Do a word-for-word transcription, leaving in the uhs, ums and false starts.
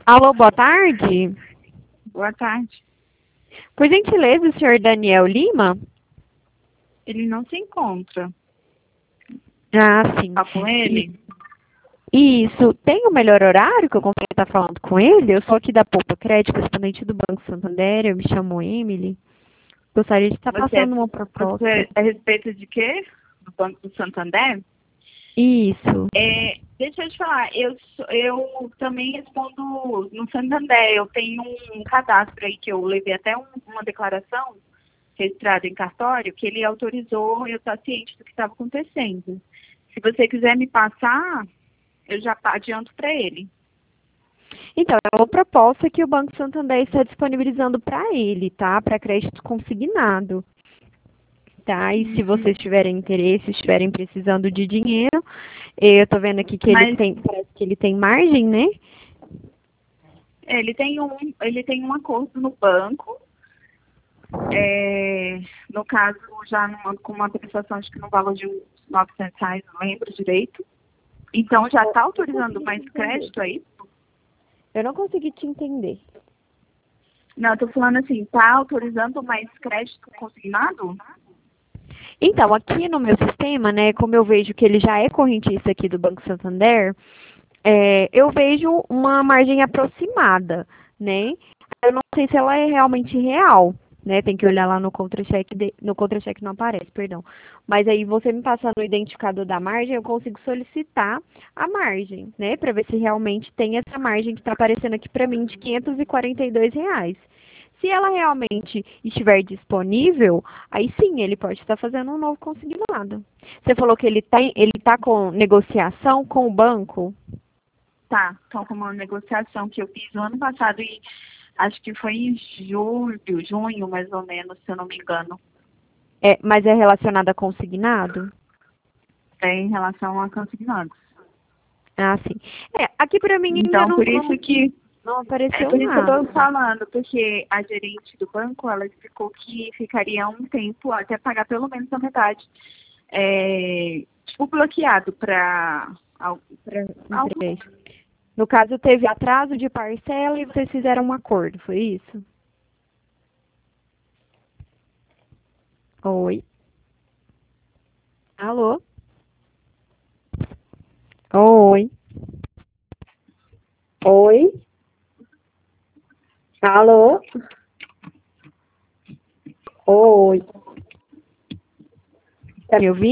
Alô, boa tarde. Boa tarde. Por gentileza, o senhor Daniel Lima? Ele não se encontra. Ah, sim. Tá com ele? Isso. Tem o melhor horário que eu consigo estar falando com ele? Eu sou aqui da Poupa Crédito, correspondente do Banco Santander. Eu me chamo Emily. Gostaria de estar Você é, passando uma proposta. você é a respeito de quê? Do Banco do Santander? Isso. É, deixa eu te falar, eu, sou- eu também respondo no Santander. Eu tenho um cadastro aí que eu levei até um- uma declaração registrada em cartório que ele autorizou eu estar ciente do que estava acontecendo. Se você quiser me passar, eu já pa- adianto para ele. Então, é uma proposta que o Banco Santander está disponibilizando para ele, tá? Para crédito consignado. Tá? E se vocês tiverem interesse, estiverem precisando de dinheiro, eu tô vendo aqui que ele Mas tem, parece que ele tem margem, né? ele tem um, ele tem um acordo no banco. É, no caso, já numa, com uma prestação, acho que no valor de uns novecentos reais, não lembro direito. Então, já está autorizando mais crédito aí? Eu não consegui te entender. Não, estou falando assim, está autorizando mais crédito consignado? Então, aqui no meu sistema, né, como eu vejo que ele já é correntista aqui do Banco Santander, é, eu vejo uma margem aproximada, né? Eu não sei se ela é realmente real, né? Tem que olhar lá no contra-cheque, de- no contra-cheque não aparece, perdão. Mas aí você me passando o identificador da margem, eu consigo solicitar a margem, né? Para ver se realmente tem essa margem que está aparecendo aqui para mim de quinhentos e quarenta e dois reais. Se ela realmente estiver disponível, aí sim ele pode estar fazendo um novo consignado. Você falou que ele está ele tá com negociação com o banco? Tá, então com uma negociação que eu fiz no ano passado e acho que foi em julho, junho mais ou menos, se eu não me engano, É, mas é relacionado a consignado? é, em relação a consignados. Ah, sim. É, aqui para mim ainda Então, não, por isso não, que não É apareceu por isso que eu nada. estou falando, porque a gerente do banco, ela explicou que ficaria um tempo até pagar pelo menos a metade, é, tipo, bloqueado para Para algum. empréstimo. No caso, teve atraso de parcela e vocês fizeram um acordo, foi isso? Oi? Alô? Oi? Oi? Alô? Oi? Tá me ouvindo?